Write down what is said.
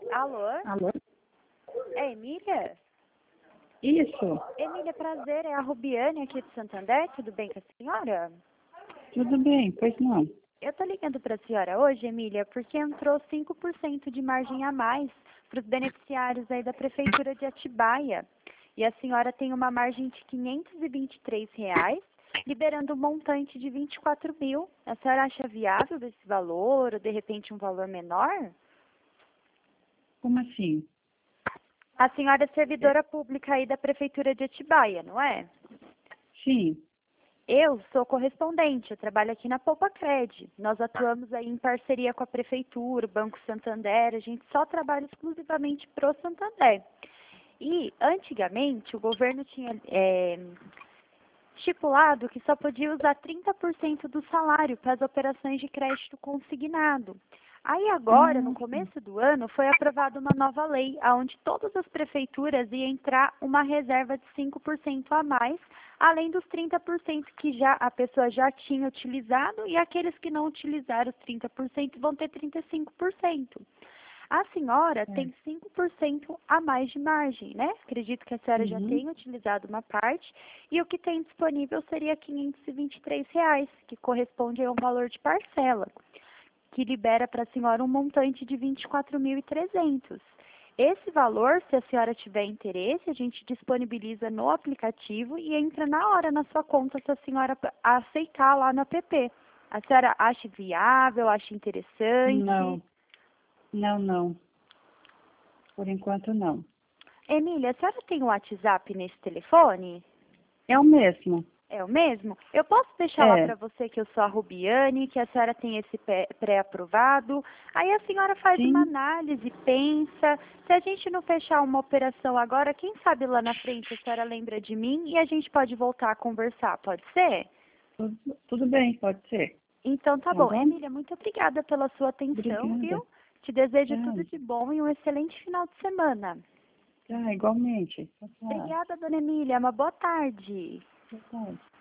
Alô? Alô? É Emília? Isso, Emília, prazer, é a Rubiane aqui de Santander, tudo bem com a senhora? tudo bem, pois não. Eu tô ligando para a senhora hoje, Emília, porque entrou 5% de margem a mais para os beneficiários aí da Prefeitura de Atibaia. E a senhora tem uma margem de R$ 523, liberando um montante de 24 mil. A senhora acha viável esse valor ou de repente um valor menor? Como assim? A senhora é servidora pública aí da Prefeitura de Atibaia, não é? Sim, Eu sou correspondente, eu trabalho aqui na Poupa Cred. Nós atuamos aí em parceria com a Prefeitura, o Banco Santander, a gente só trabalha exclusivamente pro Santander. E, antigamente, o governo tinha estipulado que só podia usar 30% do salário para as operações de crédito consignado. Aí agora, no sim. começo do ano, foi aprovada uma nova lei, onde todas as prefeituras iam entrar uma reserva de 5% a mais, além dos 30% que já a pessoa já tinha utilizado, e aqueles que não utilizaram os 30% vão ter 35%. A senhora É. tem 5% a mais de margem, né? Acredito que a senhora já Uhum. tenha utilizado uma parte, e o que tem disponível seria R$ 523, que corresponde a um valor de parcela, que libera para a senhora um montante de 24.300. Esse valor, se a senhora tiver interesse, a gente disponibiliza no aplicativo e entra na hora na sua conta se a senhora aceitar lá no app. A senhora acha viável, acha interessante? Não, não. Por enquanto não. Emília, a senhora tem o WhatsApp nesse telefone? É o mesmo. É o mesmo? Eu posso deixar lá É, para você que eu sou a Rubiane, que a senhora tem esse pré-aprovado. Aí a senhora faz uma sim, análise, pensa. Se a gente não fechar uma operação agora, quem sabe lá na frente a senhora lembra de mim e a gente pode voltar a conversar, pode ser? tudo bem, pode ser. Então tá Tá bom. bom? Emília, muito obrigada pela sua atenção, Obrigada. viu? Te desejo Tá, tudo de bom e um excelente final de semana. tá, igualmente. Tá, tá. Obrigada, dona Emília. Uma boa tarde. Tá, tá.